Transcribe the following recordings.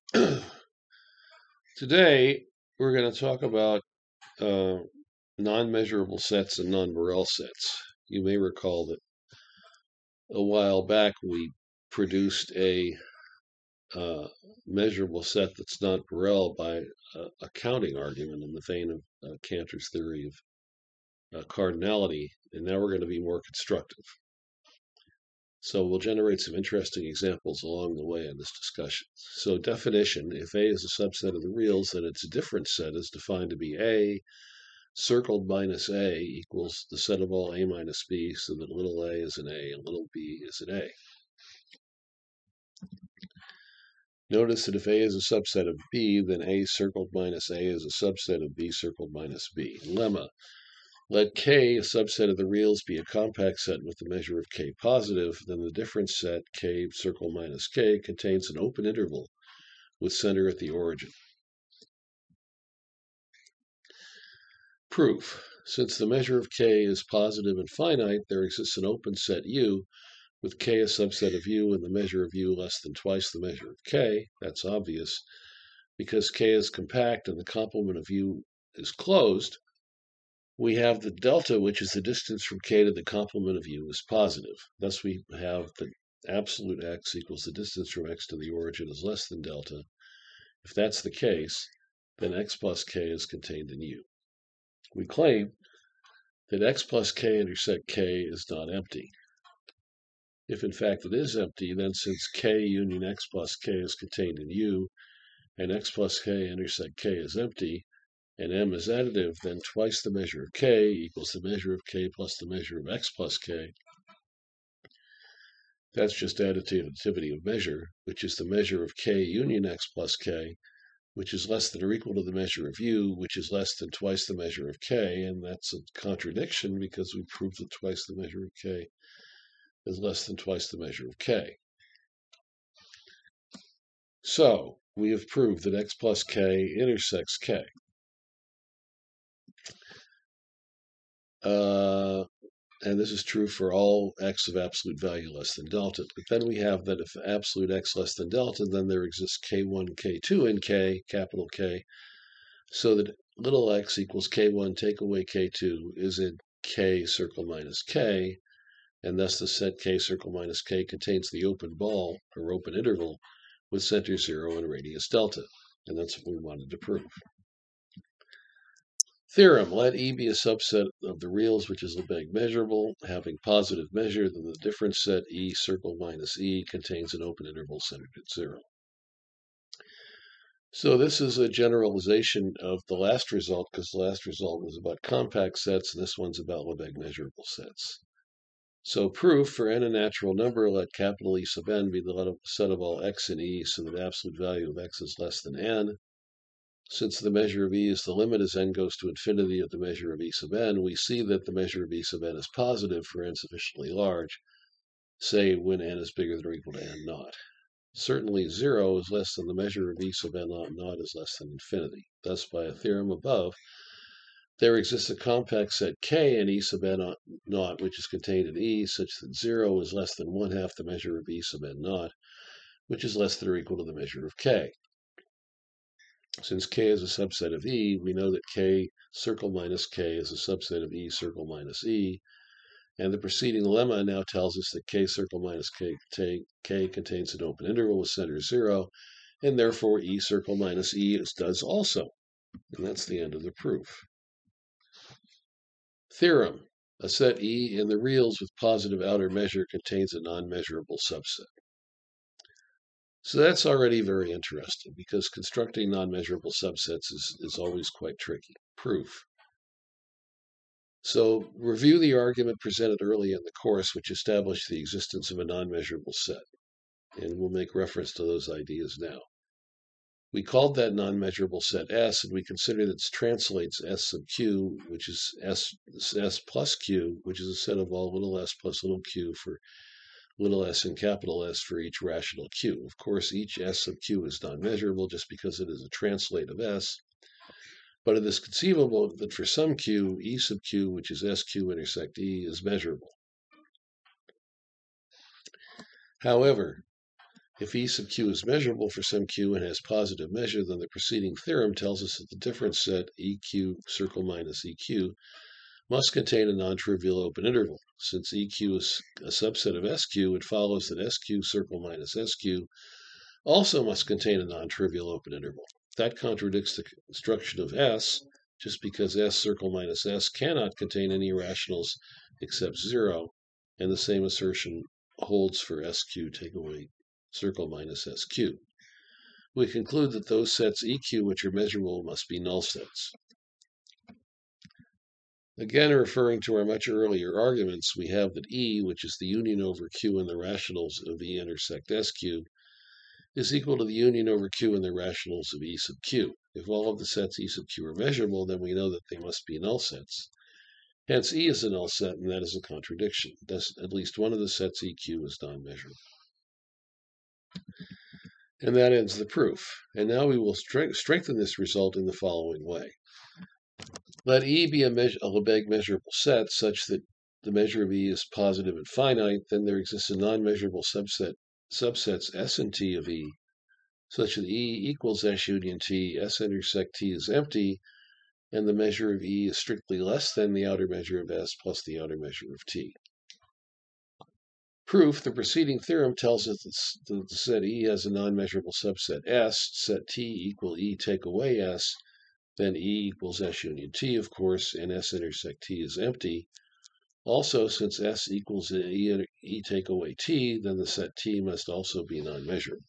Today, we're going to talk about uh, non-measurable sets and non-Borel sets. You may recall that a while back we produced a measurable set that's not Borel by a counting argument in the vein of Cantor's theory of cardinality, and now we're going to be more constructive. So we'll generate some interesting examples along the way in this discussion. So definition, if A is a subset of the reals, then its difference set is defined to be A circled minus A equals the set of all A minus B, so that little a is an A and little b is an A. Notice that if A is a subset of B, then A circled minus A is a subset of B circled minus B. Lemma. Let K, a subset of the reals, be a compact set with the measure of K positive, then the difference set, K circle minus K, contains an open interval with center at the origin. Proof. Since the measure of K is positive and finite, there exists an open set U with K a subset of U and the measure of U less than twice the measure of K. That's obvious. Because K is compact and the complement of U is closed, we have the delta, which is the distance from K to the complement of U, is positive. Thus, we have the absolute X equals the distance from X to the origin is less than delta. If that's the case, then X plus K is contained in U. We claim that X plus K intersect K is not empty. If in fact it is empty, then since K union X plus K is contained in U, and X plus K intersect K is empty, and M is additive, then twice the measure of K equals the measure of K plus the measure of X plus K. That's just additivity of measure, which is the measure of K union X plus K, which is less than or equal to the measure of U, which is less than twice the measure of K, and that's a contradiction because we proved that twice the measure of K is less than twice the measure of K. So, we have proved that X plus K intersects K. And this is true for all X of absolute value less than delta. But then we have that if absolute X less than delta, then there exists K1, K2 in K, capital K, so that little x equals K1 take away K2 is in K circle minus K, and thus the set K circle minus K contains the open ball, or open interval, with center 0 and radius delta. And that's what we wanted to prove. Theorem, let E be a subset of the reals, which is Lebesgue measurable. Having positive measure, then the difference set E circle minus E contains an open interval centered at 0. So this is a generalization of the last result, because the last result was about compact sets, and this one's about Lebesgue measurable sets. So proof, for n a natural number, let capital E sub n be the set of all x in E, so that absolute value of x is less than n. Since the measure of E is the limit as n goes to infinity of the measure of E sub n, we see that the measure of E sub n is positive for n sufficiently large, say when n is bigger than or equal to n naught. Certainly 0 is less than the measure of E sub n naught is less than infinity. Thus, by a theorem above, there exists a compact set K in E sub n naught, which is contained in E, such that 0 is less than 1/2 the measure of E sub n naught, which is less than or equal to the measure of K. Since K is a subset of E, we know that K circle minus K is a subset of E circle minus E, and the preceding lemma now tells us that K circle minus K contains an open interval with center 0, and therefore E circle minus E does also. And that's the end of the proof. Theorem, a set E in the reals with positive outer measure contains a non-measurable subset. So that's already very interesting because constructing non-measurable subsets is always quite tricky. Proof. So review the argument presented early in the course, which established the existence of a non-measurable set. And we'll make reference to those ideas now. We called that non-measurable set S, and we consider that it translates S sub Q, which is S plus Q, which is a set of all little s plus little q for little s and capital S for each rational q. Of course, each S sub q is non-measurable just because it is a translate of S, but it is conceivable that for some q, E sub q, which is SQ intersect E, is measurable. However, If E sub q is measurable for some q and has positive measure, then the preceding theorem tells us that the difference set EQ circle minus EQ must contain a non-trivial open interval. Since EQ is a subset of SQ, it follows that SQ circle minus SQ also must contain a non-trivial open interval. That contradicts the construction of S, just because S circle minus S cannot contain any rationals except 0, and the same assertion holds for SQ take away circle minus SQ. We conclude that those sets EQ which are measurable must be null sets. Again, referring to our much earlier arguments, we have that E, which is the union over Q in the rationals of E intersect SQ, is equal to the union over Q in the rationals of E sub Q. If all of the sets E sub Q are measurable, then we know that they must be null sets. Hence, E is a null set, and that is a contradiction. Thus, at least one of the sets EQ is non-measurable. And that ends the proof. And now we will strengthen this result in the following way. Let E be a Lebesgue measurable set such that the measure of E is positive and finite, then there exists a non-measurable subsets S and T of E, such that E equals S union T, S intersect T is empty, and the measure of E is strictly less than the outer measure of S plus the outer measure of T. Proof: the preceding theorem tells us that the set E has a non-measurable subset S, set T equal E take away S, then E equals S union T, of course, and S intersect T is empty. Also, since S equals E take away T, then the set T must also be non-measurable.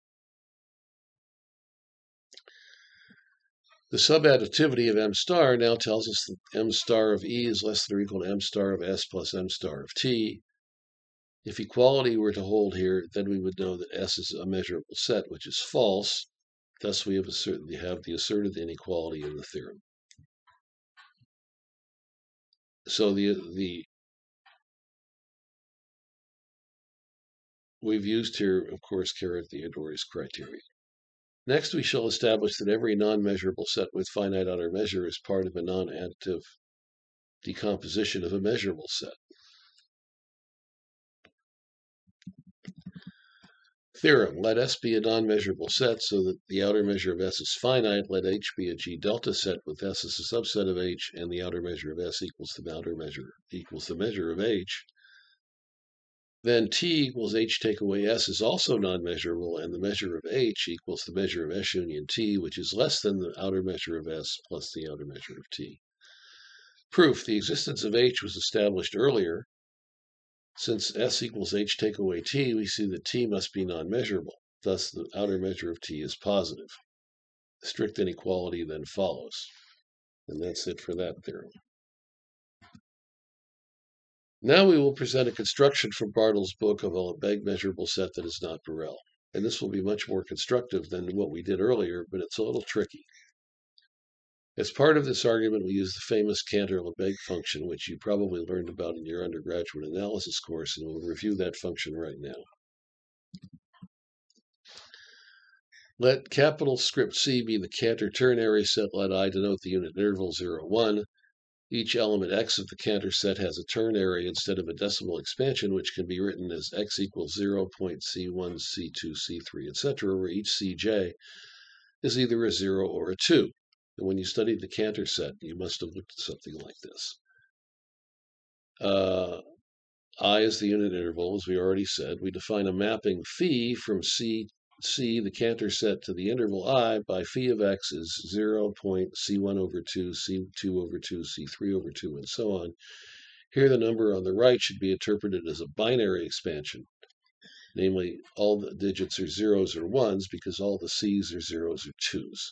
The subadditivity of M star now tells us that M star of E is less than or equal to M star of S plus M star of T. If equality were to hold here, then we would know that S is a measurable set, which is false. Thus, we have the asserted inequality in the theorem. So we've used here, of course, Carat-Theodori's criteria. Next, we shall establish that every non-measurable set with finite outer measure is part of a non-additive decomposition of a measurable set. Theorem: let S be a non-measurable set so that the outer measure of S is finite. Let H be a G delta set with S as a subset of H, and the outer measure of S equals the measure of H. Then T equals H take away S is also non-measurable, and the measure of H equals the measure of S union T, which is less than the outer measure of S plus the outer measure of T. Proof: the existence of H was established earlier. Since S equals H take away T, we see that T must be non-measurable. Thus, the outer measure of T is positive. Strict inequality then follows. And that's it for that theorem. Now we will present a construction from Bartle's book of a Lebesgue measurable set that is not Borel. And this will be much more constructive than what we did earlier, but it's a little tricky. As part of this argument, we use the famous Cantor-Lebesgue function, which you probably learned about in your undergraduate analysis course, and we'll review that function right now. Let capital script C be the Cantor ternary set. Let I denote the unit interval 0, 1. Each element x of the Cantor set has a ternary instead of a decimal expansion, which can be written as x equals 0.C1, C2, C3, etc., where each Cj is either a 0 or a 2. And when you studied the Cantor set, you must have looked at something like this. I is the unit interval, as we already said. We define a mapping phi from C, the Cantor set, to the interval I by phi of x is 0.C1 over 2, C2 over 2, C3 over 2, and so on. Here, the number on the right should be interpreted as a binary expansion. Namely, all the digits are zeros or ones because all the C's are zeros or twos.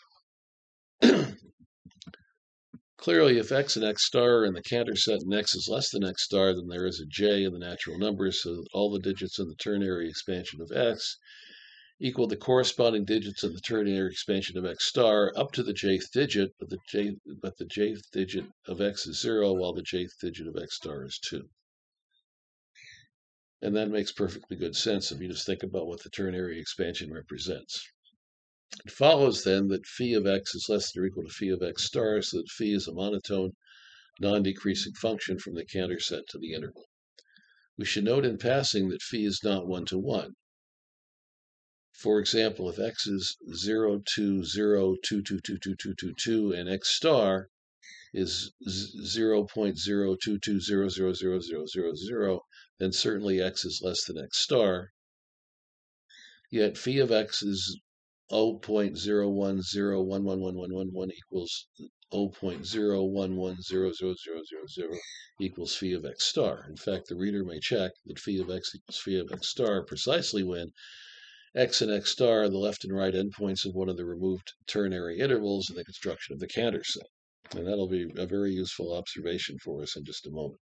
Clearly, if x and x star are in the Cantor set and x is less than x star, then there is a j in the natural numbers, so that all the digits in the ternary expansion of x equal the corresponding digits in the ternary expansion of x star up to the jth digit, but the jth digit of x is 0, while the jth digit of x star is 2. And that makes perfectly good sense if you just think about what the ternary expansion represents. It follows then that phi of x is less than or equal to phi of x star, so that phi is a monotone, non-decreasing function from the Cantor set to the interval. We should note in passing that phi is not 1 to 1. For example, if x is 0, 2, 0, 2, 2, 2, 2, 2, 2, 2, and x star is 0.022000000, then certainly x is less than x star. Yet phi of x is 0.010111111 equals 0.011000000 equals phi of x star. In fact, the reader may check that phi of x equals phi of x star precisely when x and x star are the left and right endpoints of one of the removed ternary intervals in the construction of the Cantor set. And that'll be a very useful observation for us in just a moment.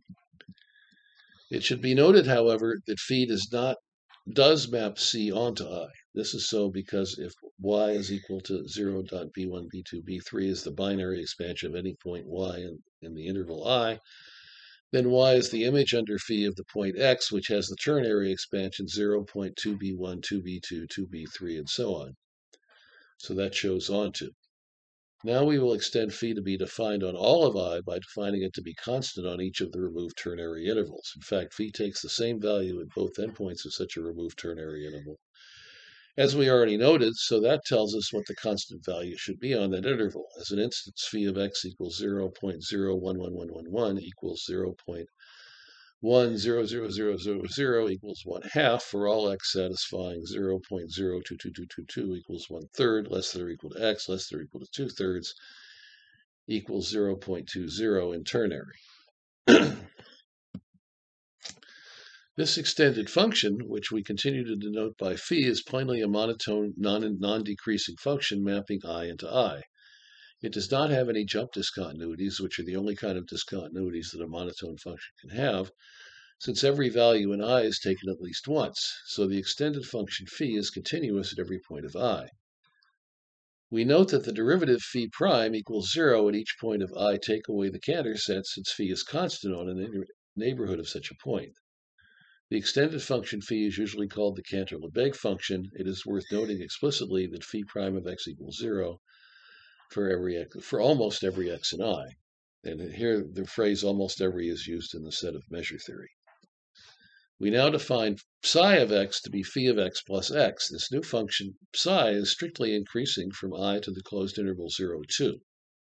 It should be noted, however, that phi does map C onto I. This is so because if y is equal to 0.b1, b2, b3 is the binary expansion of any point y in the interval I, then y is the image under phi of the point x, which has the ternary expansion 0.2b1, 2b2, 2b3, and so on. So that shows onto. Now we will extend phi to be defined on all of I by defining it to be constant on each of the removed ternary intervals. In fact, phi takes the same value at both endpoints of such a removed ternary interval, as we already noted, so that tells us what the constant value should be on that interval. As an instance, phi of x equals 0.011111 equals 0.100000 equals 1/2 for all x satisfying 0.022222 equals 1/3 less than or equal to x less than or equal to 2/3 equals 0.20 in ternary. This extended function, which we continue to denote by phi, is plainly a monotone, non-decreasing function mapping I into I. It does not have any jump discontinuities, which are the only kind of discontinuities that a monotone function can have, since every value in I is taken at least once, so the extended function phi is continuous at every point of I. We note that the derivative phi prime equals 0 at each point of I take away the Cantor set, since phi is constant on the neighborhood of such a point. The extended function phi is usually called the Cantor-Lebesgue function. It is worth noting explicitly that phi prime of x equals 0 for almost every x in I. And here the phrase almost every is used in the set of measure theory. We now define psi of x to be phi of x plus x. This new function psi is strictly increasing from I to the closed interval 0, 2,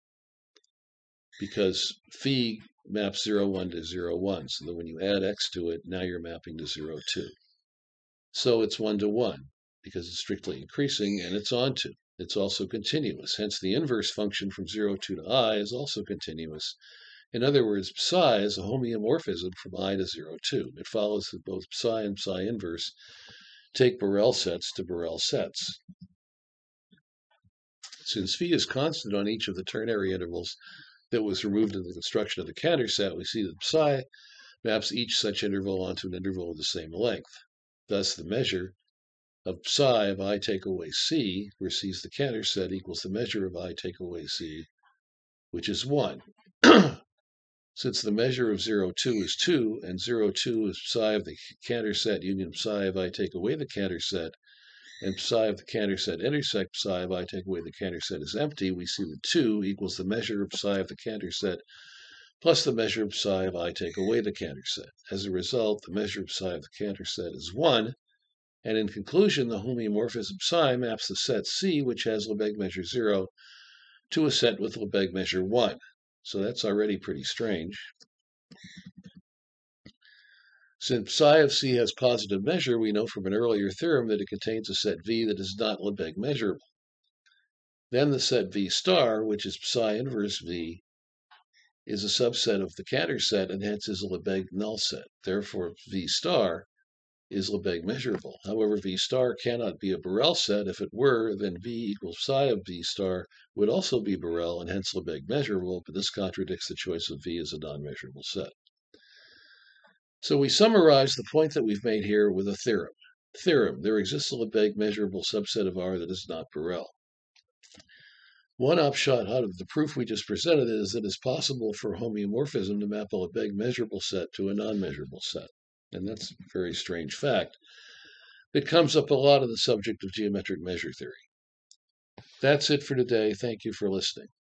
because phi maps 0, 1 to 0, 1, so that when you add x to it, now you're mapping to 0, 2. So it's 1 to 1, because it's strictly increasing, and it's onto. It's also continuous, hence the inverse function from 0, 2 to I is also continuous. In other words, psi is a homeomorphism from I to 0, 2. It follows that both psi and psi inverse take Borel sets to Borel sets. Since phi is constant on each of the ternary intervals that was removed in the construction of the Cantor set, we see that psi maps each such interval onto an interval of the same length. Thus, the measure of psi of I take away c, where c is the Cantor set, equals the measure of I take away c, which is 1. Since the measure of 0, 2 is 2, and 0, 2 is psi of the Cantor set union psi of I take away the Cantor set, and psi of the Cantor set intersect psi of I take away the Cantor set is empty, we see that 2 equals the measure of psi of the Cantor set plus the measure of psi of I take away the Cantor set. As a result, the measure of psi of the Cantor set is 1, and in conclusion, the homeomorphism psi maps the set C, which has Lebesgue measure 0, to a set with Lebesgue measure 1. So that's already pretty strange. Since psi of C has positive measure, we know from an earlier theorem that it contains a set V that is not Lebesgue measurable. Then the set V star, which is psi inverse V, is a subset of the Cantor set and hence is a Lebesgue null set. Therefore, V star is Lebesgue measurable. However, V star cannot be a Borel set. If it were, then V equals psi of V star would also be Borel and hence Lebesgue measurable, but this contradicts the choice of V as a non-measurable set. So we summarize the point that we've made here with a theorem. Theorem: there exists a Lebesgue measurable subset of R that is not Borel. One upshot out of the proof we just presented is that it's possible for homeomorphism to map a Lebesgue measurable set to a non-measurable set. And that's a very strange fact. It comes up a lot in the subject of geometric measure theory. That's it for today. Thank you for listening.